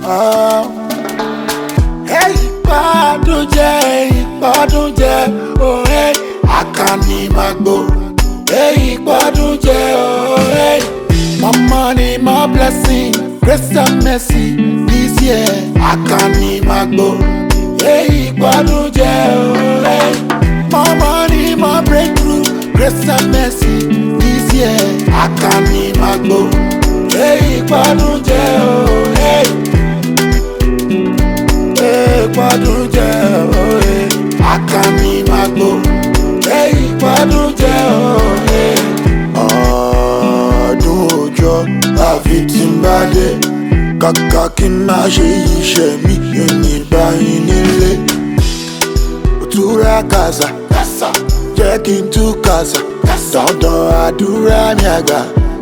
Hey, ìgbádùn jẹ́, oh hey, Àkànní Magbo. Hey, ìgbádùn jẹ́, oh hey, more money, more blessing, grace and mercy this year. Àkànní Magbo. Hey, ìgbádùn jẹ́, oh hey, more money, more breakthrough, grace and mercy this year. Àkànní Magbo. Hey, ìgbádùn jẹ́, oh hey, ìgbádùn jẹ́, oh hey, Àkànní Magbo. Hey, ìgbádùn jẹ́, oh hey. Ọdún òjò àfi tí ń bá dé, kàkà kí n má ṣe iṣẹ́ mi yóò ní báyìí nílé. Òtúrá kàsà jẹ́ kí n tú kàsà, dandan àdúrà mi àgbà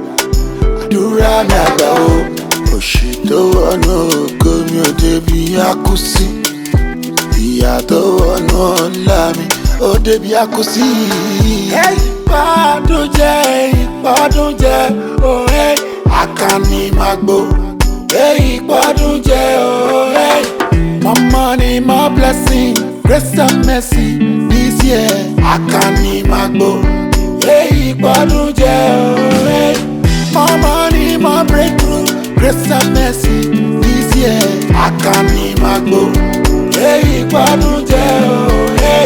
o. Òṣì tó wọnú ògo mi ò débi àkúsí, ìyà tó wọnú ọ̀la mi ó débi àkúsí. Hey, ìgbádùn jẹ́, oh hey, Àkànní Magbo. Hey, ìgbádùn jẹ́, oh hey, more money, more blessing, grace and mercy this year. Àkànní Magbo. Hey, ìgbádùn jẹ́, oh hey, more money, more breakthrough, grace and mercy this year. Àkànní Magbo. Hey, ìgbádùn jẹ́, oh hey,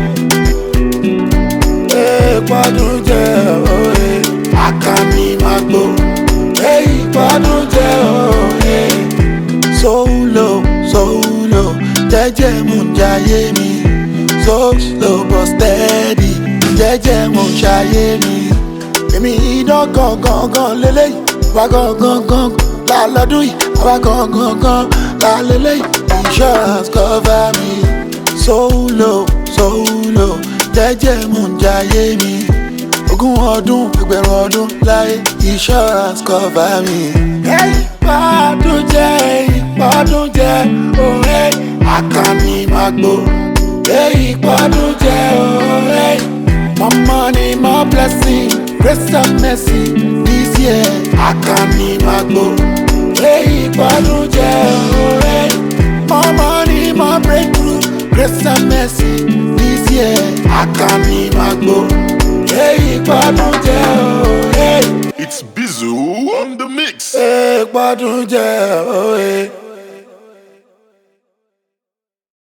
ìgbádùn jẹ́, oh hey, Àkànní Magbo. Hey, ìgbádùn jẹ́, oh hey. So low, jẹ́jẹ́ mo ń jayé mi. So slow but steady, jẹ́jẹ́ mo ń ṣayé mi. Èmi idán gangan lélẹ́yìí, àwa gangan lálọ́dún yìí, àwa gangan lálẹ́lẹ́yìí. Insurance cover me. So low, jẹ́jẹ́ mo ń jayé mi. Ogún ọdún, ẹgbẹ̀rún ọdún láyé, insurance cover me. Hey, ìgbádùn jẹ́, oh hey, Àkànní Magbo. Hey, ìgbádùn jẹ́, oh hey, more money, more blessing, grace and mercy this year. Àkànní Magbo. Hey, ìgbádùn jẹ́, oh hey, more money, more breakthrough, grace and mercy this year. Àkànní Magbo. Hey, ìgbádùn jẹ́, oh hey. It's Bizu on the mix. Ìgbádùn jẹ́, oh hey.